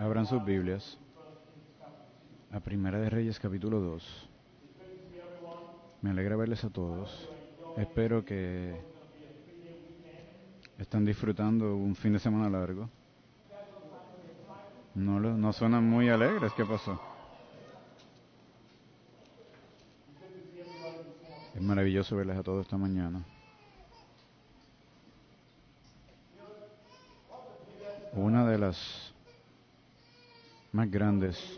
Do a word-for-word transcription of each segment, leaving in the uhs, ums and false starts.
Abran sus Biblias a Primera de Reyes capítulo dos. Me alegra verles a todos. Espero que están disfrutando un fin de semana largo. No, lo- no suenan muy alegres. ¿Qué pasó? Es maravilloso verles a todos esta mañana. Una de las más grandes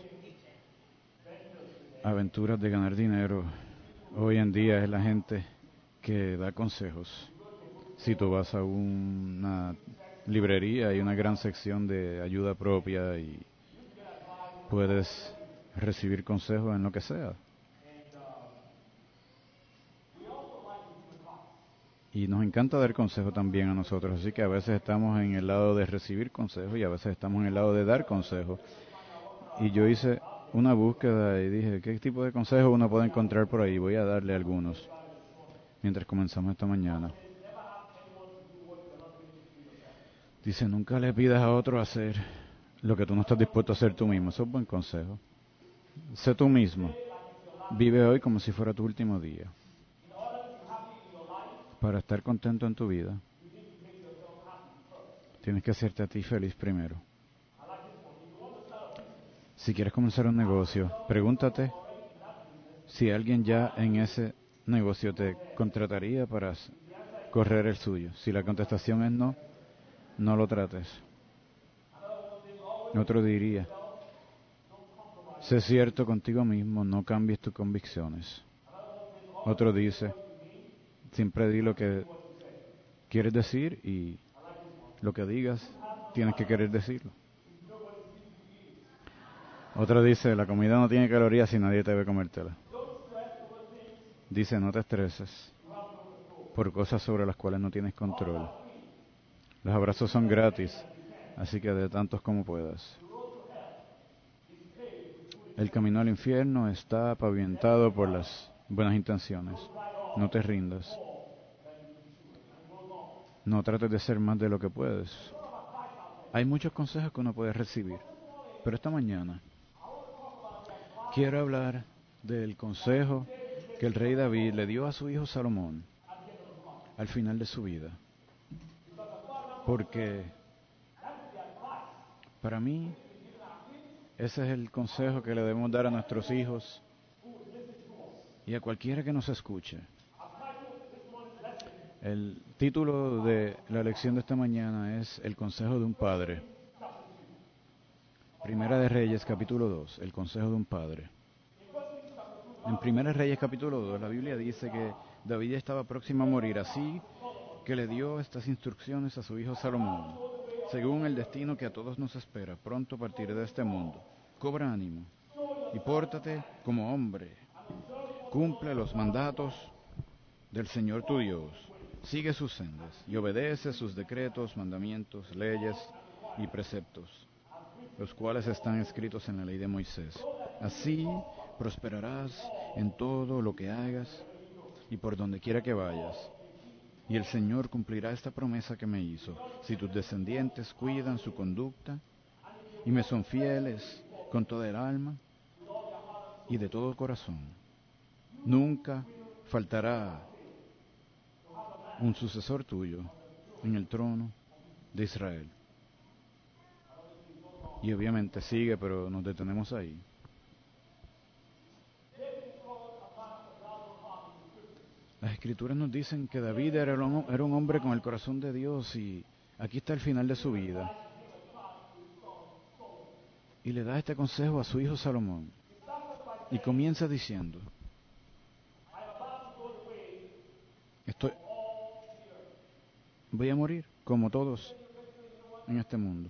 aventuras de ganar dinero hoy en día es la gente que da consejos. Si tú vas a una librería, hay una gran sección de ayuda propia y puedes recibir consejos en lo que sea. Y nos encanta dar consejos también a nosotros, así que a veces estamos en el lado de recibir consejos y a veces estamos en el lado de dar consejos. Y yo hice una búsqueda y dije, ¿qué tipo de consejos uno puede encontrar por ahí? Voy a darle algunos mientras comenzamos esta mañana. Dice, nunca le pidas a otro hacer lo que tú no estás dispuesto a hacer tú mismo. Eso es un buen consejo. Sé tú mismo. Vive hoy como si fuera tu último día. Para estar contento en tu vida, tienes que hacerte a ti feliz primero. Si quieres comenzar un negocio, pregúntate si alguien ya en ese negocio te contrataría para s- correr el suyo. Si la contestación es no, no lo trates. Otro diría, sé cierto contigo mismo, no cambies tus convicciones. Otro dice, siempre di lo que quieres decir y lo que digas tienes que querer decirlo. Otro dice, la comida no tiene calorías y nadie te debe comértela. Dice, no te estreses por cosas sobre las cuales no tienes control. Los abrazos son gratis, así que de tantos como puedas. El camino al infierno está pavimentado por las buenas intenciones. No te rindas. No trates de ser más de lo que puedes. Hay muchos consejos que uno puede recibir, pero esta mañana quiero hablar del consejo que el rey David le dio a su hijo Salomón al final de su vida. Porque para mí ese es el consejo que le debemos dar a nuestros hijos y a cualquiera que nos escuche. El título de la lección de esta mañana es El consejo de un padre. Primera de Reyes capítulo dos, el consejo de un padre. En Primera de Reyes capítulo dos, la Biblia dice que David estaba próximo a morir, así que le dio estas instrucciones a su hijo Salomón. Según el destino que a todos nos espera, pronto partiré de este mundo. Cobra ánimo y pórtate como hombre. Cumple los mandatos del Señor tu Dios. Sigue sus sendas y obedece sus decretos, mandamientos, leyes y preceptos, los cuales están escritos en la ley de Moisés. Así prosperarás en todo lo que hagas y por donde quiera que vayas. Y el Señor cumplirá esta promesa que me hizo, si tus descendientes cuidan su conducta y me son fieles con toda el alma y de todo corazón. Nunca faltará un sucesor tuyo en el trono de Israel. Y obviamente sigue, pero nos detenemos ahí. Las escrituras nos dicen que David era un, era un hombre con el corazón de Dios y aquí está el final de su vida. Y le da este consejo a su hijo Salomón. Y comienza diciendo, estoy, voy a morir como todos en este mundo.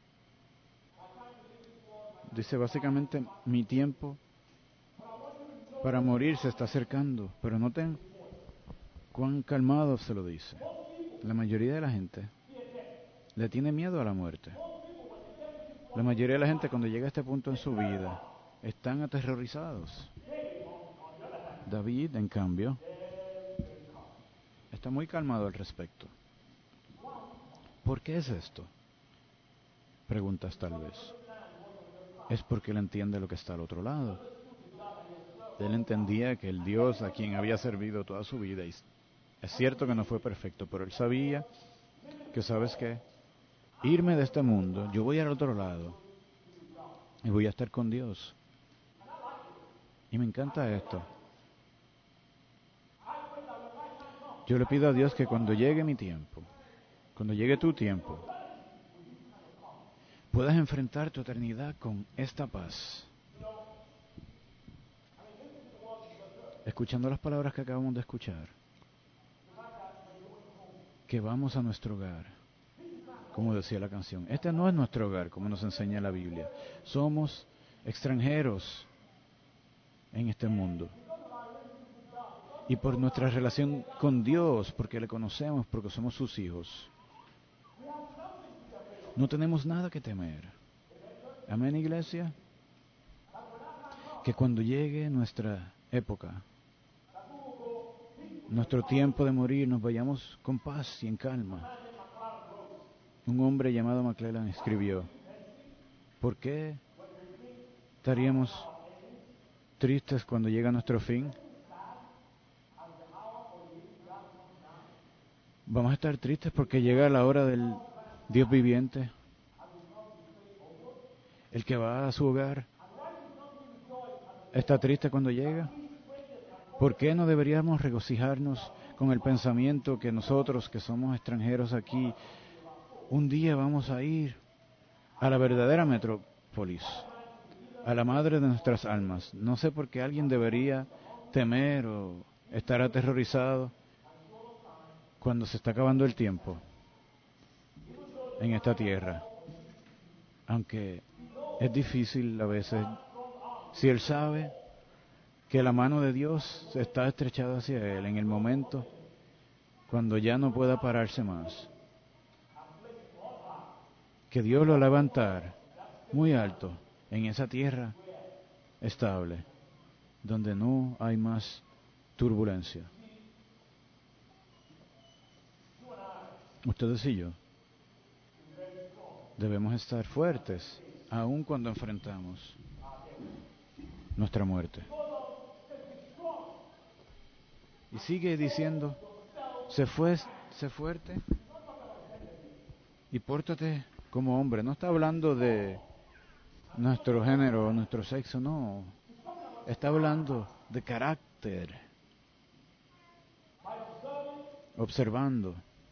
Dice básicamente, mi tiempo para morir se está acercando, pero noten cuán calmado se lo dice. La mayoría de la gente le tiene miedo a la muerte. La mayoría de la gente cuando llega a este punto en su vida están aterrorizados. David, en cambio, está muy calmado al respecto. ¿Por qué es esto? Preguntas tal vez. es porque él entiende lo que está al otro lado. Él entendía que el Dios a quien había servido toda su vida, y es cierto que no fue perfecto, pero él sabía que, ¿sabes qué? Irme de este mundo, yo voy al otro lado y voy a estar con Dios. Y me encanta esto. Yo le pido a Dios que cuando llegue mi tiempo, cuando llegue tu tiempo, puedas enfrentar tu eternidad con esta paz. Escuchando las palabras que acabamos de escuchar, que vamos a nuestro hogar, como decía la canción. Este no es nuestro hogar, como nos enseña la Biblia. Somos extranjeros en este mundo. Y por nuestra relación con Dios, porque le conocemos, porque somos sus hijos, no tenemos nada que temer. Amén, iglesia. Que cuando llegue nuestra época, nuestro tiempo de morir, nos vayamos con paz y en calma. Un hombre llamado McClellan escribió: ¿por qué estaríamos tristes cuando llega nuestro fin? Vamos a estar tristes porque llega la hora del Dios viviente, el que va a su hogar. ¿Está triste cuando llega? ¿Por qué no deberíamos regocijarnos con el pensamiento que nosotros, que somos extranjeros aquí, un día vamos a ir a la verdadera metrópolis, a la madre de nuestras almas? No sé por qué alguien debería temer o estar aterrorizado cuando se está acabando el tiempo en esta tierra. Aunque es difícil a veces, si él sabe que la mano de Dios está estrechada hacia él en el momento cuando ya no pueda pararse más, que Dios lo va a levantar muy alto en esa tierra estable, donde no hay más turbulencia. Ustedes y yo debemos estar fuertes, aun cuando enfrentamos nuestra muerte. Y sigue diciendo: sé, fue, sé fuerte y pórtate como hombre. No está hablando de nuestro género, nuestro sexo, no. Está hablando de carácter. Observando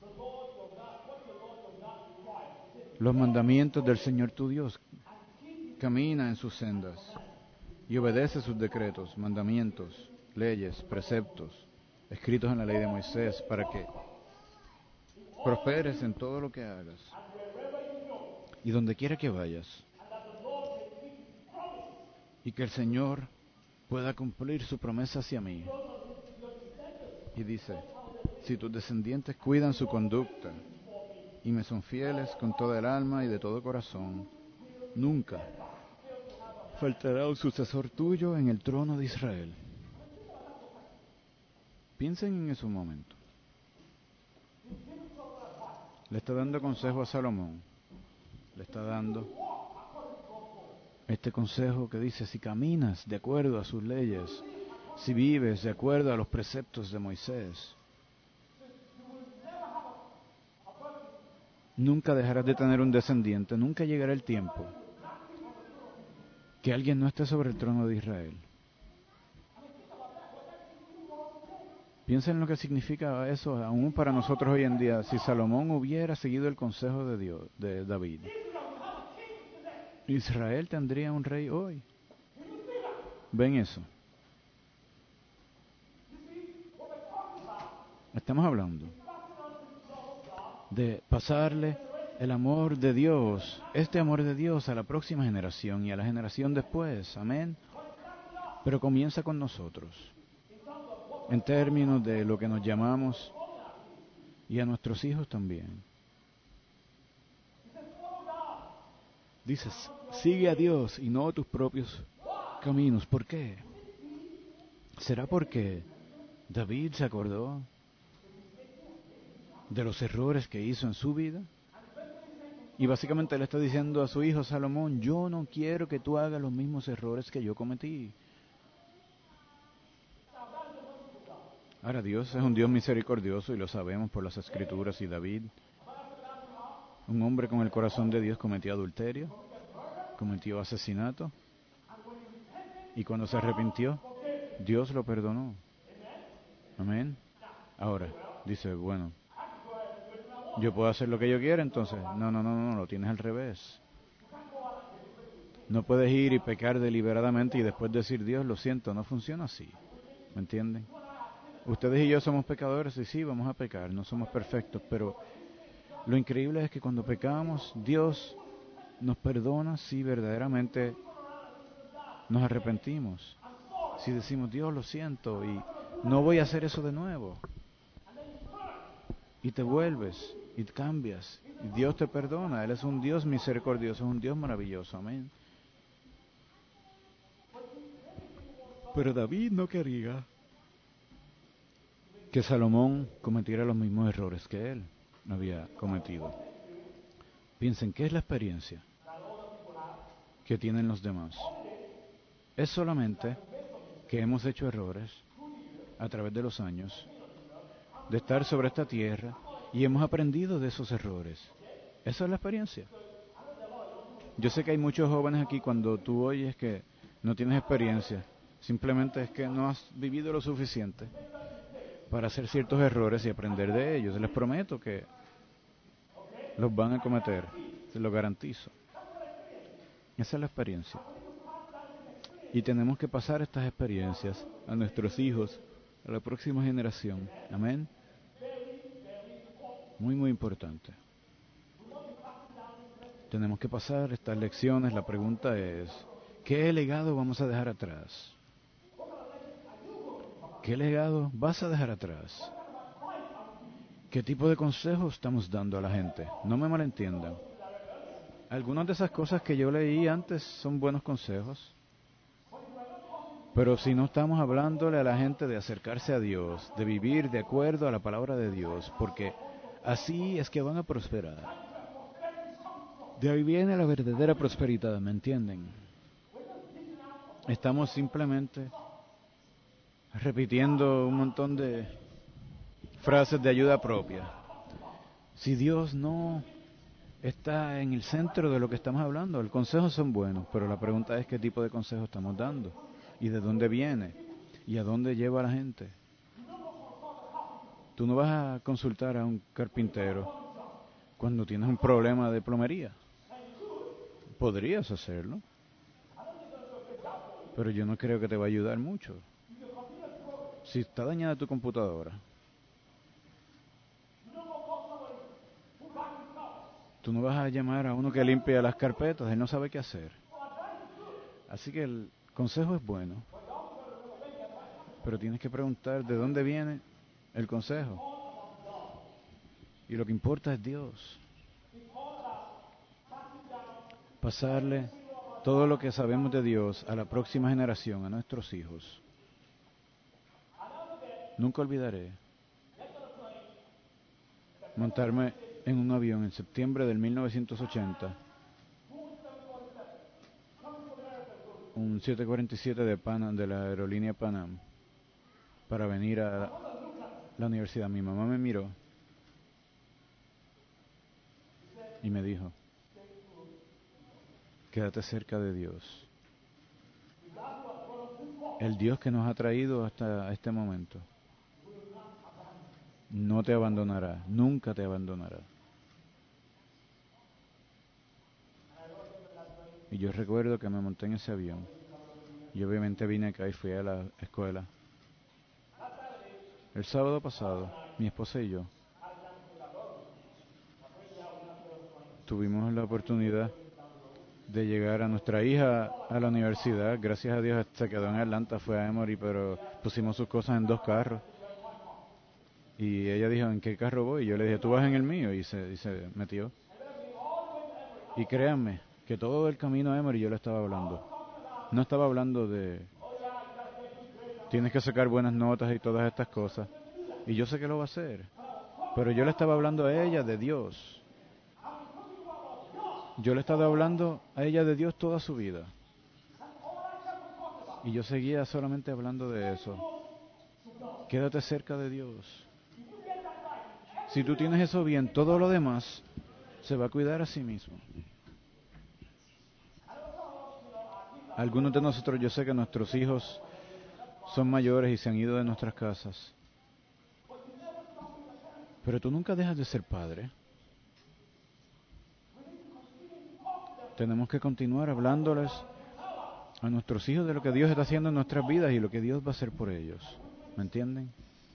los mandamientos del Señor tu Dios. Camina en sus sendas y obedece sus decretos, mandamientos, leyes, preceptos, escritos en la ley de Moisés, para que prosperes en todo lo que hagas y donde quiera que vayas, y que el Señor pueda cumplir su promesa hacia mí. Y dice: si tus descendientes cuidan su conducta y me son fieles con toda el alma y de todo corazón, nunca faltará un sucesor tuyo en el trono de Israel. Piensen en eso un momento. Le está dando consejo a Salomón. Le está dando este consejo que dice: si caminas de acuerdo a sus leyes, si vives de acuerdo a los preceptos de Moisés, nunca dejarás de tener un descendiente, nunca llegará el tiempo que alguien no esté sobre el trono de Israel. Piensen en lo que significa eso aún para nosotros hoy en día. Si Salomón hubiera seguido el consejo de Dios, de David, Israel tendría un rey hoy. ¿Ven eso? Estamos hablando de pasarle el amor de Dios, este amor de Dios, a la próxima generación y a la generación después. Amén. Pero comienza con nosotros, en términos de lo que nos llamamos, y a nuestros hijos también. Dices: sigue a Dios y no a tus propios caminos. ¿Por qué? ¿Será porque David se acordó de los errores que hizo en su vida? Y básicamente le está diciendo a su hijo Salomón, yo no quiero que tú hagas los mismos errores que yo cometí. Ahora, Dios es un Dios misericordioso y lo sabemos por las Escrituras, y David, un hombre con el corazón de Dios, cometió adulterio, cometió asesinato, y cuando se arrepintió, Dios lo perdonó. Amén. Ahora, dice, bueno, yo puedo hacer lo que yo quiera, entonces. No, no, no, no, lo tienes al revés. No puedes ir y pecar deliberadamente y después decir, Dios, lo siento, no funciona así. ¿Me entienden? Ustedes y yo somos pecadores y sí, vamos a pecar, no somos perfectos, pero lo increíble es que cuando pecamos, Dios nos perdona si verdaderamente nos arrepentimos. Si decimos, Dios, lo siento y no voy a hacer eso de nuevo. Y te vuelves y cambias. Y Dios te perdona. Él es un Dios misericordioso, es un Dios maravilloso. Amén. Pero David no quería que Salomón cometiera los mismos errores que él había cometido. Piensen, ¿qué es la experiencia que tienen los demás? Es solamente que hemos hecho errores a través de los años, de estar sobre esta tierra, y hemos aprendido de esos errores. Esa es la experiencia. Yo sé que hay muchos jóvenes aquí, cuando tú oyes que no tienes experiencia, simplemente es que no has vivido lo suficiente para hacer ciertos errores y aprender de ellos. Les prometo que los van a cometer, se lo garantizo. Esa es la experiencia. Y tenemos que pasar estas experiencias a nuestros hijos, a la próxima generación. Amén. Muy, muy importante. Tenemos que pasar estas lecciones. La pregunta es, ¿qué legado vamos a dejar atrás? ¿Qué legado vas a dejar atrás? ¿Qué tipo de consejos estamos dando a la gente? No me malentiendan. Algunas de esas cosas que yo leí antes son buenos consejos. Pero si no estamos hablándole a la gente de acercarse a Dios, de vivir de acuerdo a la palabra de Dios, porque así es que van a prosperar. De ahí viene la verdadera prosperidad, ¿me entienden? Estamos simplemente repitiendo un montón de frases de ayuda propia. Si Dios no está en el centro de lo que estamos hablando, los consejos son buenos, pero la pregunta es qué tipo de consejos estamos dando y de dónde viene y a dónde lleva a la gente. Tú no vas a consultar a un carpintero cuando tienes un problema de plomería. Podrías hacerlo, pero yo no creo que te va a ayudar mucho. Si está dañada tu computadora, tú no vas a llamar a uno que limpia las carpetas, él no sabe qué hacer. Así que el consejo es bueno, pero tienes que preguntar de dónde viene el consejo. Y lo que importa es Dios. Pasarle todo lo que sabemos de Dios a la próxima generación, a nuestros hijos. Nunca olvidaré montarme en un avión en septiembre del mil novecientos ochenta, un siete cuarenta y siete de Panam, de la aerolínea Panam, para venir a la universidad. Mi mamá me miró y me dijo, quédate cerca de Dios. El Dios que nos ha traído hasta este momento no te abandonará, nunca te abandonará. Y yo recuerdo que me monté en ese avión y obviamente vine acá y fui a la escuela. El sábado pasado, mi esposa y yo tuvimos la oportunidad de llegar a nuestra hija a la universidad. Gracias a Dios se quedó en Atlanta, fue a Emory, pero pusimos sus cosas en dos carros. Y ella dijo, ¿en qué carro voy? Y yo le dije, tú vas en el mío, y se, y se metió. Y créanme, que todo el camino a Emory yo le estaba hablando. No estaba hablando de, tienes que sacar buenas notas y todas estas cosas. Y yo sé que lo va a hacer. Pero yo le estaba hablando a ella de Dios. Yo le he estado hablando a ella de Dios toda su vida. Y yo seguía solamente hablando de eso. Quédate cerca de Dios. Si tú tienes eso bien, todo lo demás se va a cuidar a sí mismo. Algunos de nosotros, yo sé que nuestros hijos son mayores y se han ido de nuestras casas. Pero tú nunca dejas de ser padre. Tenemos que continuar hablándoles a nuestros hijos de lo que Dios está haciendo en nuestras vidas y lo que Dios va a hacer por ellos. ¿Me entienden?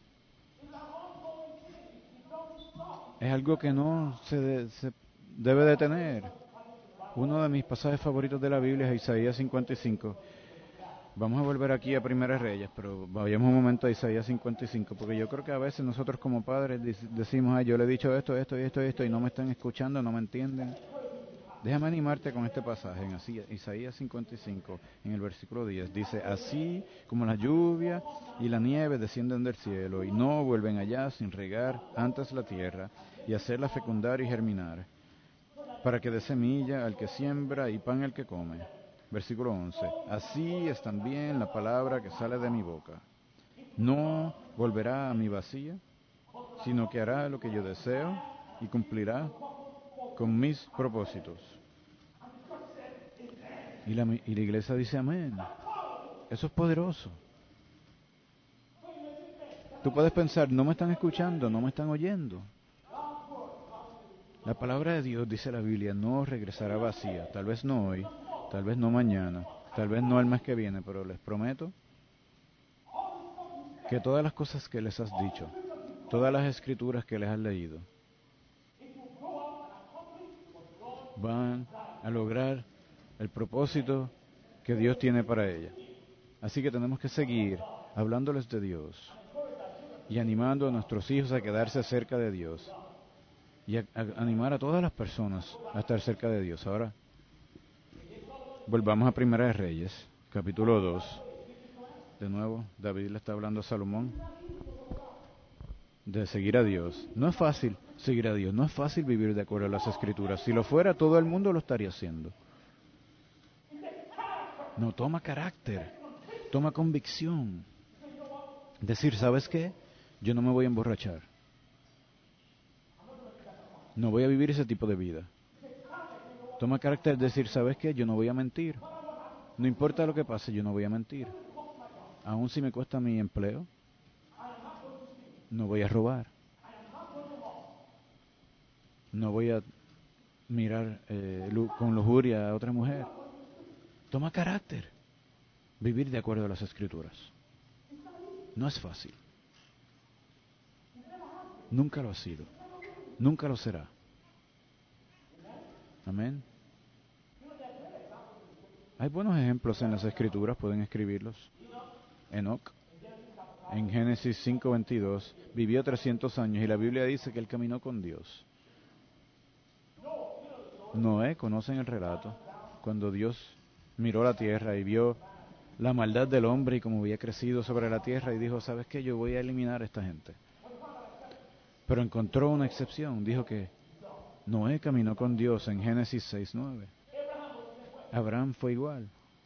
Es algo que no se, de, se debe detener. Uno de mis pasajes favoritos de la Biblia es Isaías cincuenta y cinco. Vamos a volver aquí a Primera Reyes, pero vayamos un momento a Isaías cincuenta y cinco, porque yo creo que a veces nosotros como padres decimos, ay, yo le he dicho esto, esto y esto y esto, y no me están escuchando, no me entienden. Déjame animarte con este pasaje en Isaías cincuenta y cinco, en el versículo diez. Dice, así como la lluvia y la nieve descienden del cielo y no vuelven allá sin regar antes la tierra y hacerla fecundar y germinar, para que dé semilla al que siembra y pan al que come. Versículo once. Así es también la palabra que sale de mi boca. No volverá a mi vacía, sino que hará lo que yo deseo y cumplirá con mis propósitos. Y la, y la iglesia dice amén. Eso es poderoso. Tú puedes pensar, no me están escuchando, no me están oyendo. La palabra de Dios, dice la Biblia, no regresará vacía. Tal vez no hoy, tal vez no mañana, tal vez no el mes que viene, pero les prometo que todas las cosas que les has dicho, todas las escrituras que les has leído, van a lograr el propósito que Dios tiene para ella. Así que tenemos que seguir hablándoles de Dios y animando a nuestros hijos a quedarse cerca de Dios y a, a animar a todas las personas a estar cerca de Dios. Ahora, volvamos a Primera de Reyes, capítulo dos. De nuevo, David le está hablando a Salomón de seguir a Dios. No es fácil seguir a Dios, no es fácil vivir de acuerdo a las Escrituras. Si lo fuera, todo el mundo lo estaría haciendo. No, toma carácter, toma convicción. Decir, ¿sabes qué? Yo no me voy a emborrachar. No voy a vivir ese tipo de vida. Toma carácter decir, ¿sabes qué? Yo no voy a mentir. No importa lo que pase, yo no voy a mentir. Aun si me cuesta mi empleo, no voy a robar. No voy a mirar eh, con lujuria a otra mujer. Toma carácter. Vivir de acuerdo a las Escrituras. No es fácil. Nunca lo ha sido. Nunca lo será. Amén. Hay buenos ejemplos en las Escrituras, pueden escribirlos. Enoc, en Génesis cinco veintidós, vivió trescientos años y la Biblia dice que él caminó con Dios. Noé, conocen el relato, cuando Dios miró la tierra y vio la maldad del hombre y cómo había crecido sobre la tierra y dijo, ¿sabes qué? Yo voy a eliminar a esta gente. Pero encontró una excepción, dijo que Noé caminó con Dios en Génesis seis nueve. Abraham fue igual.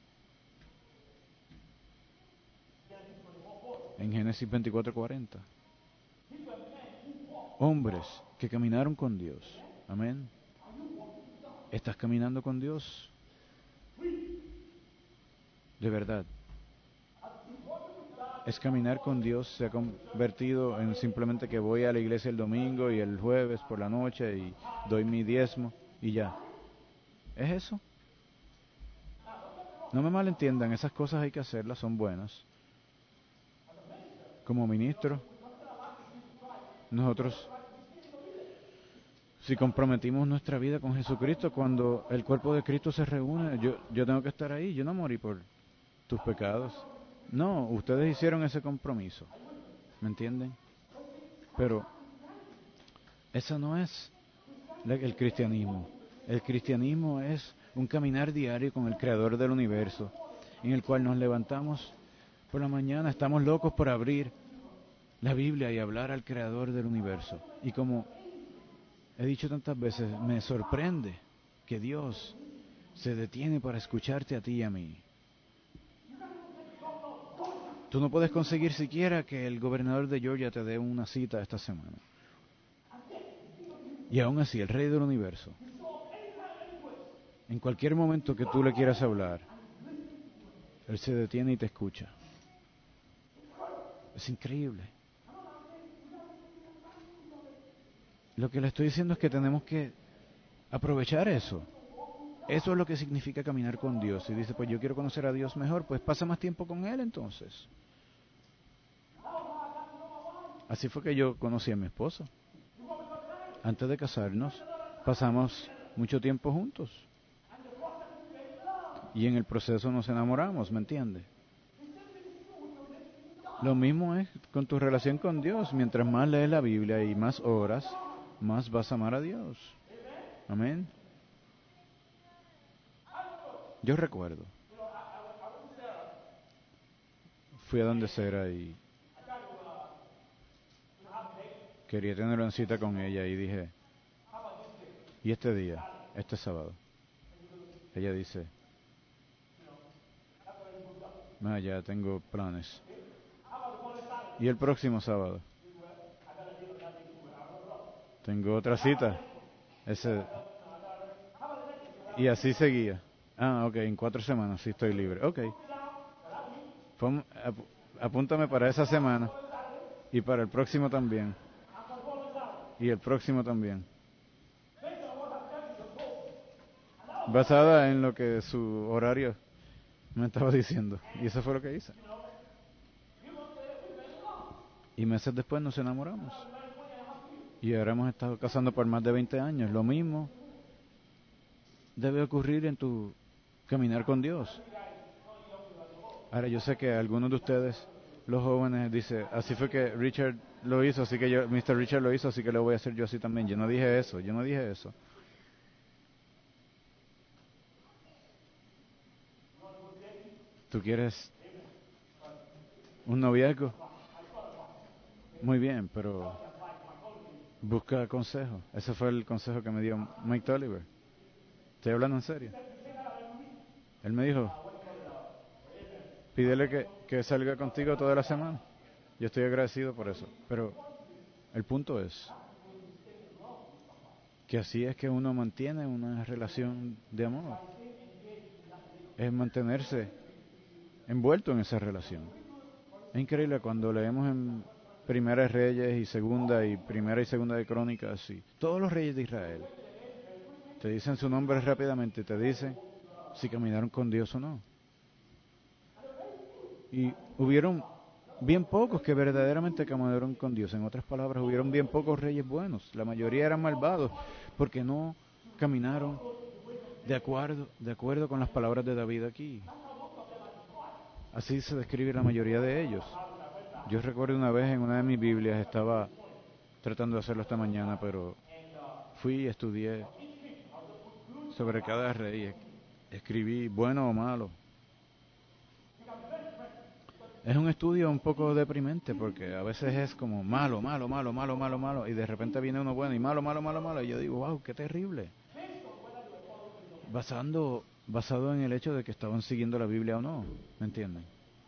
En Génesis veinticuatro cuarenta. Hombres que caminaron con Dios. Amén. ¿Estás caminando con Dios? De verdad. Es caminar con Dios, se ha convertido en simplemente que voy a la iglesia el domingo y el jueves por la noche y doy mi diezmo y ya. ¿Es eso? No me malentiendan, esas cosas hay que hacerlas, son buenas. Como ministro, nosotros, si comprometimos nuestra vida con Jesucristo, cuando el cuerpo de Cristo se reúne, yo, yo tengo que estar ahí, yo no morí por tus pecados. No, ustedes hicieron ese compromiso, ¿me entienden? Pero eso no es el cristianismo. El cristianismo es un caminar diario con el Creador del universo, en el cual nos levantamos por la mañana, estamos locos por abrir la Biblia y hablar al Creador del universo. Y como he dicho tantas veces, me sorprende que Dios se detiene para escucharte a ti y a mí. Tú no puedes conseguir siquiera que el gobernador de Georgia te dé una cita esta semana. Y aún así, el Rey del Universo, en cualquier momento que tú le quieras hablar, Él se detiene y te escucha. Es increíble. Lo que le estoy diciendo es que tenemos que aprovechar eso. Eso es lo que significa caminar con Dios. Y dice, pues yo quiero conocer a Dios mejor, pues pasa más tiempo con Él entonces. Así fue que yo conocí a mi esposa. Antes de casarnos, pasamos mucho tiempo juntos. Y en el proceso nos enamoramos, ¿me entiendes? Lo mismo es con tu relación con Dios. Mientras más lees la Biblia y más oras, más vas a amar a Dios. Amén. Yo recuerdo. Fui a donde Sara y quería tener una cita con ella y dije, ¿y este día? Este sábado. Ella dice, ah, ya tengo planes. ¿Y el próximo sábado? Tengo otra cita. Ese. Y así seguía. Ah, ok, en cuatro semanas sí estoy libre. Ok. Pon, ap, apúntame para esa semana. Y para el próximo también. Y el próximo también. Basada en lo que su horario me estaba diciendo. Y eso fue lo que hice. Y meses después nos enamoramos. Y ahora hemos estado casando por más de veinte años. Lo mismo debe ocurrir en tu caminar con Dios. Ahora yo sé que algunos de ustedes, los jóvenes, dicen, así fue que Richard lo hizo, así que yo, mister Richard lo hizo, así que lo voy a hacer yo así también. Yo no dije eso, yo no dije eso. ¿Tú quieres un noviazgo? Muy bien, pero busca consejo. Ese fue el consejo que me dio Mike Tolliver. Estoy hablando en serio. Él me dijo, pídele que, que salga contigo toda la semana. Yo estoy agradecido por eso. Pero el punto es que así es que uno mantiene una relación de amor. Es mantenerse envuelto en esa relación. Es increíble cuando leemos en Primera de Reyes y Segunda y Primera y Segunda de Crónicas y todos los reyes de Israel te dicen su nombre rápidamente, te dicen si caminaron con Dios o no. Y hubieron bien pocos que verdaderamente caminaron con Dios. En otras palabras, hubieron bien pocos reyes buenos. La mayoría eran malvados porque no caminaron de acuerdo, de acuerdo con las palabras de David aquí. Así se describe la mayoría de ellos. Yo recuerdo una vez en una de mis Biblias, estaba tratando de hacerlo esta mañana, pero fui y estudié sobre cada rey. Escribí bueno o malo. Es un estudio un poco deprimente porque a veces es como malo, malo, malo, malo, malo, malo, y de repente viene uno bueno y malo, malo, malo, malo, y yo digo, wow, qué terrible. Basando, basado en el hecho de que estaban siguiendo la Biblia o no, ¿me entienden?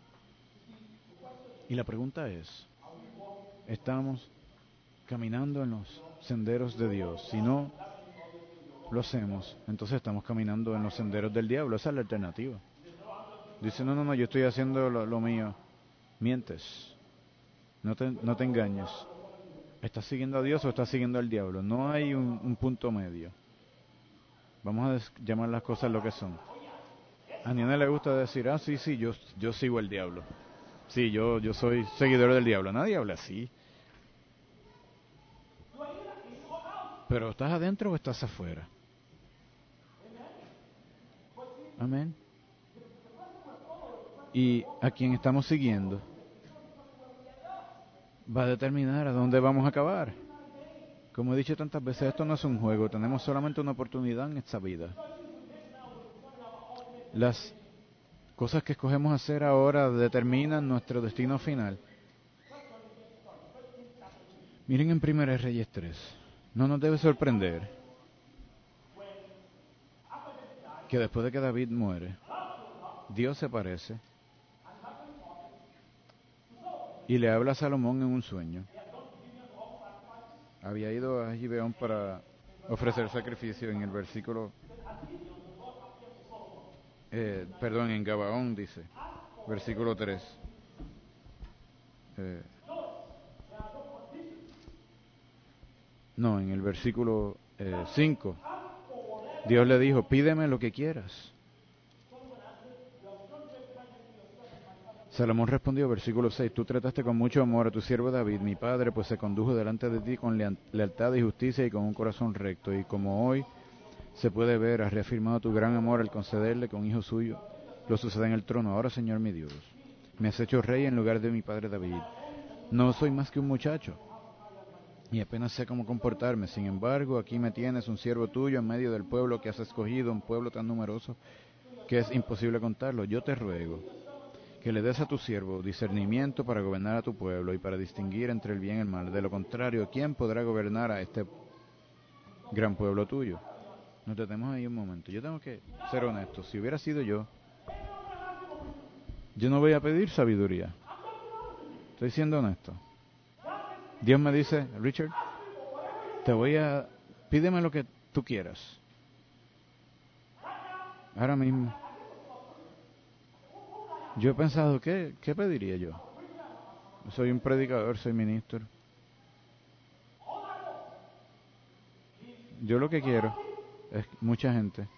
Y la pregunta es, ¿estamos caminando en los senderos de Dios? Si no lo hacemos, entonces estamos caminando en los senderos del diablo. Esa es la alternativa. Dice, no, no, no, yo estoy haciendo lo, lo mío. Mientes. No te, no te engañes. ¿Estás siguiendo a Dios o estás siguiendo al diablo? No hay un, un punto medio. Vamos a des- llamar las cosas lo que son. A Nina le gusta decir, ah, sí, sí, yo, yo sigo al diablo. Sí, yo, yo soy seguidor del diablo. Nadie habla así. Pero ¿estás adentro o estás afuera? Amén. Y a quien estamos siguiendo va a determinar a dónde vamos a acabar. Como he dicho tantas veces, esto no es un juego, tenemos solamente una oportunidad en esta vida. Las cosas que escogemos hacer ahora determinan nuestro destino final. Miren en Primera Reyes tres. No nos debe sorprender que después de que David muere, Dios se aparece y le habla a Salomón en un sueño. Había ido a Gibeón para ofrecer sacrificio en el versículo, eh, perdón, en Gabaón dice, versículo tres. Eh, no, en el versículo eh, cinco. Dios le dijo, pídeme lo que quieras. Salomón respondió, versículo seis, tú trataste con mucho amor a tu siervo David, mi padre, pues se condujo delante de ti con lealtad y justicia y con un corazón recto. Y como hoy se puede ver, has reafirmado tu gran amor al concederle que un hijo suyo lo suceda en el trono. Ahora, Señor mi Dios, me has hecho rey en lugar de mi padre David. No soy más que un muchacho y apenas sé cómo comportarme. Sin embargo, aquí me tienes, un siervo tuyo, en medio del pueblo que has escogido, un pueblo tan numeroso que es imposible contarlo. Yo te ruego que le des a tu siervo discernimiento para gobernar a tu pueblo y para distinguir entre el bien y el mal. De lo contrario, ¿quién podrá gobernar a este gran pueblo tuyo? Nos detenemos ahí un momento. Yo tengo que ser honesto. Si hubiera sido yo, yo no voy a pedir sabiduría. Estoy siendo honesto. Dios me dice, Richard, te voy a... pídeme lo que tú quieras. Ahora mismo. Yo he pensado, ¿qué, qué pediría yo? Soy un predicador, soy ministro. Yo lo que quiero es mucha gente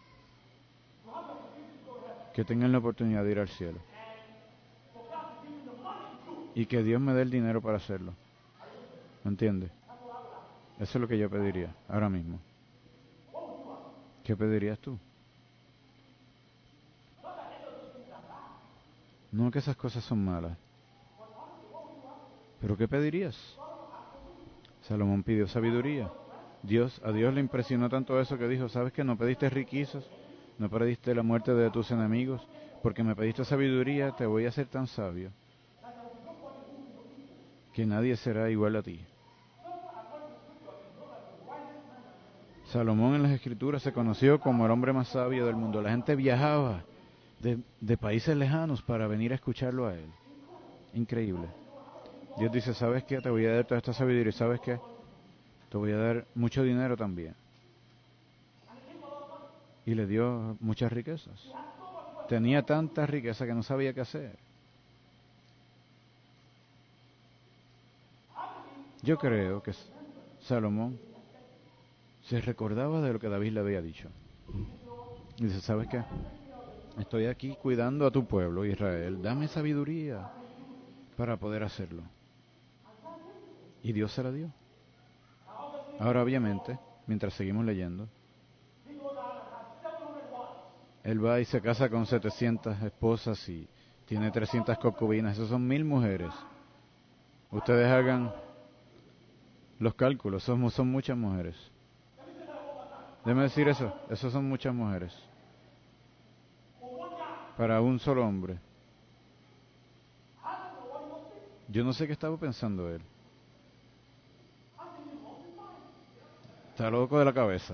que tengan la oportunidad de ir al cielo. Y que Dios me dé el dinero para hacerlo. ¿Me entiendes? Eso es lo que yo pediría ahora mismo. ¿Qué pedirías tú? No que esas cosas son malas. ¿Pero qué pedirías? Salomón pidió sabiduría. Dios, a Dios le impresionó tanto eso que dijo, ¿sabes qué? No pediste riquezas, no pediste la muerte de tus enemigos, porque me pediste sabiduría, te voy a hacer tan sabio que nadie será igual a ti. Salomón en las Escrituras se conoció como el hombre más sabio del mundo. La gente viajaba de, de países lejanos para venir a escucharlo a él. Increíble. Dios dice, ¿sabes qué? Te voy a dar toda esta sabiduría. ¿Sabes qué? Te voy a dar mucho dinero también. Y le dio muchas riquezas. Tenía tanta riqueza que no sabía qué hacer. Yo creo que Salomón se recordaba de lo que David le había dicho. Y dice, ¿sabes qué? Estoy aquí cuidando a tu pueblo, Israel. Dame sabiduría para poder hacerlo. Y Dios se la dio. Ahora, obviamente, mientras seguimos leyendo, él va y se casa con setecientas esposas y tiene trescientas concubinas. Esas son mil mujeres. Ustedes hagan los cálculos, son, son muchas mujeres. Déjeme decir eso, esas son muchas mujeres. Para un solo hombre. Yo no sé qué estaba pensando él. Está loco de la cabeza.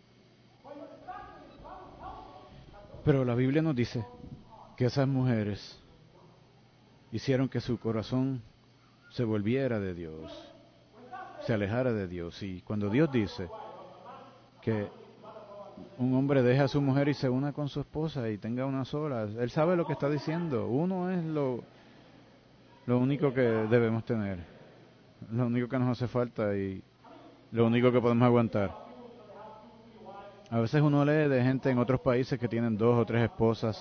Pero la Biblia nos dice que esas mujeres hicieron que su corazón se volviera de Dios, se alejara de Dios. Y cuando Dios dice que un hombre deja a su mujer y se una con su esposa y tenga una sola, él sabe lo que está diciendo. Uno es lo, lo único que debemos tener, lo único que nos hace falta y lo único que podemos aguantar. A veces uno lee de gente en otros países que tienen dos o tres esposas.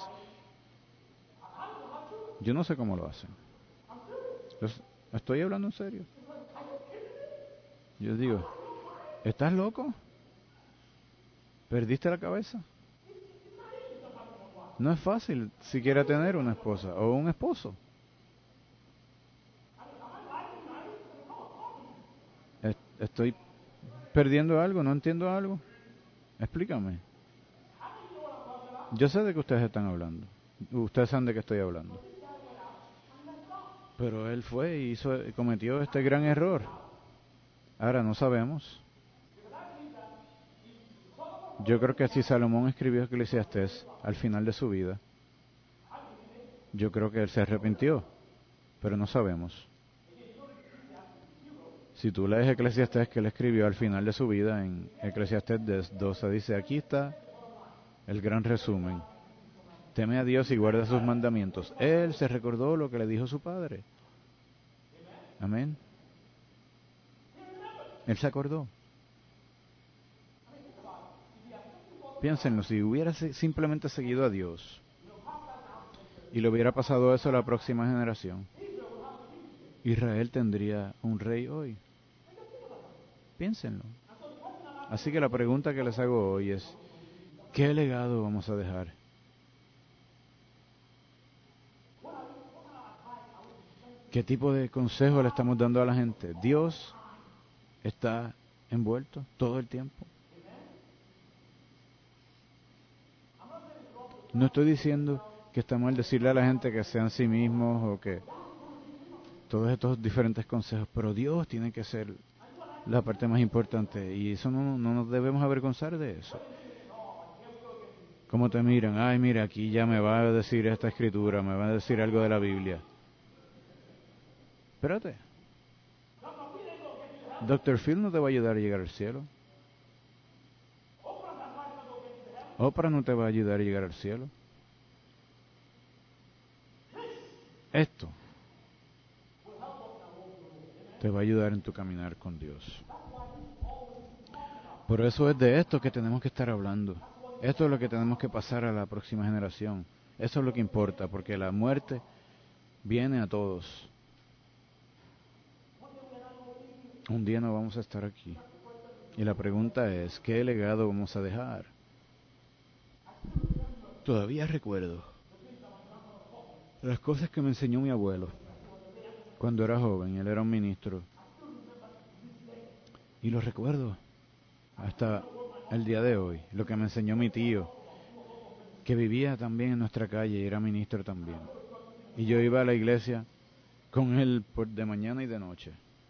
Yo no sé cómo lo hacen. Los, estoy hablando en serio. Yo digo, ¿estás loco? ¿Perdiste la cabeza? No es fácil siquiera tener una esposa o un esposo. Estoy perdiendo algo, no entiendo algo. Explícame. Yo sé de qué ustedes están hablando. Ustedes saben de qué estoy hablando. Pero él fue y hizo, cometió este gran error. Ahora no sabemos Yo creo que si Salomón escribió Eclesiastés al final de su vida, yo creo que él se arrepintió, pero no sabemos. Si tú lees Eclesiastés que él escribió al final de su vida, en Eclesiastés doce dice, aquí está el gran resumen. Teme a Dios y guarda sus mandamientos. Él se recordó lo que le dijo su padre. Amén. Él se acordó. Piénsenlo, si hubiera simplemente seguido a Dios y le hubiera pasado eso a la próxima generación, Israel tendría un rey hoy. Piénsenlo. Así que la pregunta que les hago hoy es, ¿qué legado vamos a dejar? ¿Qué tipo de consejo le estamos dando a la gente? Dios está envuelto todo el tiempo. No estoy diciendo que está mal decirle a la gente que sean sí mismos o que todos estos diferentes consejos, pero Dios tiene que ser la parte más importante y eso no, no nos debemos avergonzar de eso. ¿Cómo te miran? Ay, mira, aquí ya me va a decir esta escritura, me va a decir algo de la Biblia. Espérate. doctor Phil no te va a ayudar a llegar al cielo. Oprah no te va a ayudar a llegar al cielo. Esto te va a ayudar en tu caminar con Dios. Por eso es de esto que tenemos que estar hablando. Esto es lo que tenemos que pasar a la próxima generación. Eso es lo que importa, porque la muerte viene a todos. Un día no vamos a estar aquí. Y la pregunta es, ¿qué legado vamos a dejar? Todavía recuerdo las cosas que me enseñó mi abuelo cuando era joven. Él era un ministro. Y lo recuerdo hasta el día de hoy. Lo que me enseñó mi tío, que vivía también en nuestra calle y era ministro también. Y yo iba a la iglesia con él por de mañana y de noche.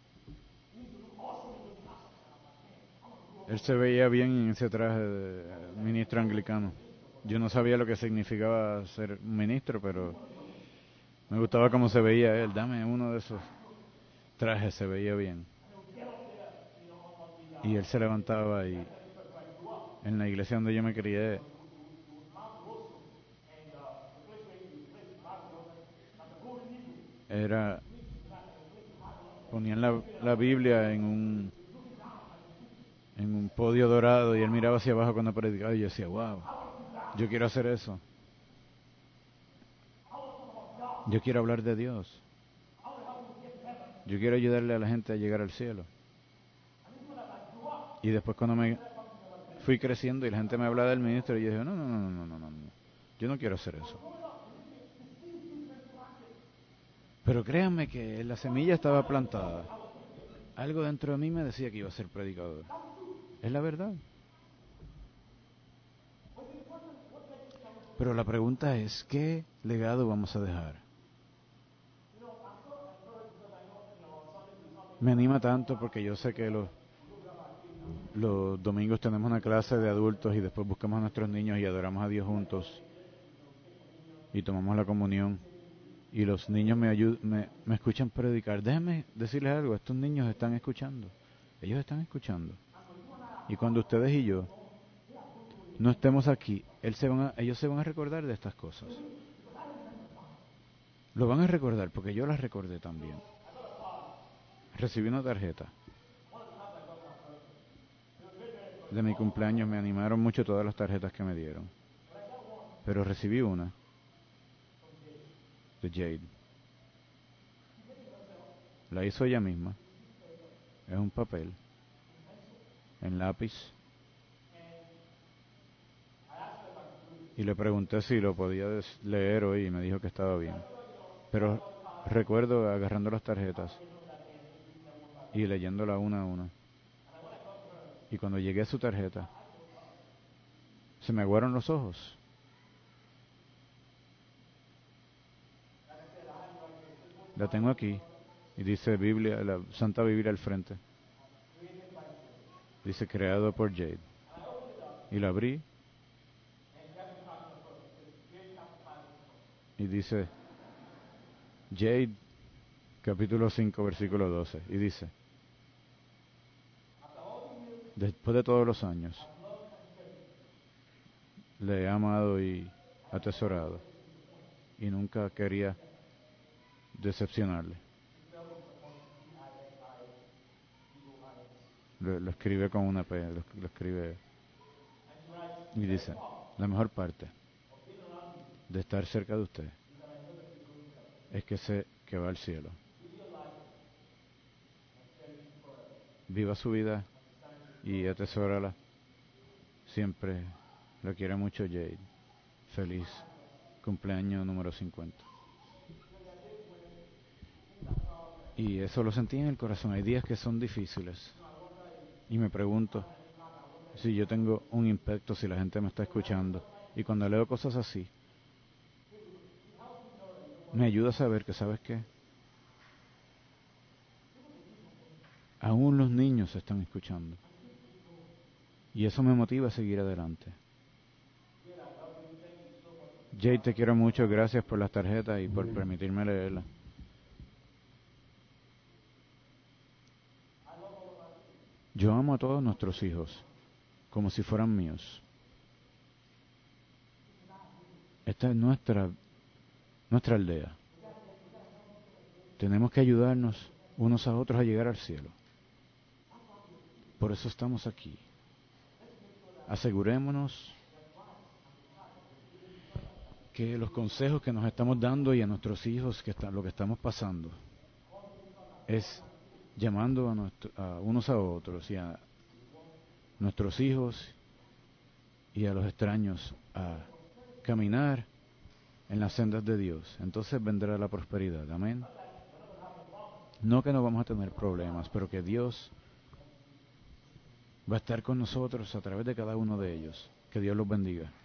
Él se veía bien en ese traje de ministro anglicano. Yo no sabía lo que significaba ser un ministro, pero me gustaba cómo se veía él. Dame uno de esos trajes, se veía bien. Y él se levantaba y en la iglesia donde yo me crié, era ponían la, la Biblia en un en un podio dorado y él miraba hacia abajo cuando predicaba y yo decía, wow, yo quiero hacer eso. Yo quiero hablar de Dios. Yo quiero ayudarle a la gente a llegar al cielo. Y después cuando me fui creciendo y la gente me hablaba del ministro, yo dije, no, no, no, no, no, no, no, no. Yo no quiero hacer eso. Pero créanme que la semilla estaba plantada. Algo dentro de mí me decía que iba a ser predicador. Es la verdad. Pero la pregunta es, ¿qué legado vamos a dejar? Me anima tanto porque yo sé que los, los domingos tenemos una clase de adultos y después buscamos a nuestros niños y adoramos a Dios juntos y tomamos la comunión y los niños me, ayud me, me escuchan predicar. Déjenme decirles algo, estos niños están escuchando, ellos están escuchando. Y cuando ustedes y yo no estemos aquí, él se van a, ellos se van a recordar de estas cosas. Lo van a recordar porque yo las recordé también. Recibí una tarjeta de mi cumpleaños, me animaron mucho todas las tarjetas que me dieron. Pero recibí una de Jade. La hizo ella misma. Es un papel, en lápiz. Y le pregunté si lo podía leer hoy y me dijo que estaba bien. Pero recuerdo agarrando las tarjetas y leyéndola una a una. Y cuando llegué a su tarjeta, se me aguaron los ojos. La tengo aquí y dice Biblia, la Santa Biblia al frente. Dice creado por Jade. Y la abrí y dice Jade, capítulo cinco, versículo doce. Y dice, después de todos los años, le he amado y atesorado y nunca quería decepcionarle. Lo, lo escribe con una P, lo, lo escribe y dice, la mejor parte de estar cerca de usted es que sé que va al cielo. Viva su vida y atesórala. Siempre lo quiere mucho, Jade. Feliz cumpleaños número cincuenta. Y eso lo sentí en el corazón. Hay días que son difíciles. Y me pregunto si yo tengo un impacto, si la gente me está escuchando. Y cuando leo cosas así, me ayuda a saber que, ¿sabes qué? Aún los niños se están escuchando. Y eso me motiva a seguir adelante. Jay, te quiero mucho. Gracias por las tarjetas y por permitirme leerlas. Yo amo a todos nuestros hijos como si fueran míos. Esta es nuestra, nuestra aldea. Tenemos que ayudarnos unos a otros a llegar al cielo. Por eso estamos aquí. Asegurémonos que los consejos que nos estamos dando y a nuestros hijos, que están, lo que estamos pasando, es llamando a, nuestro, a unos a otros y a nuestros hijos y a los extraños a caminar en las sendas de Dios. Entonces vendrá la prosperidad. Amén. No que no vamos a tener problemas, pero que Dios va a estar con nosotros a través de cada uno de ellos. Que Dios los bendiga.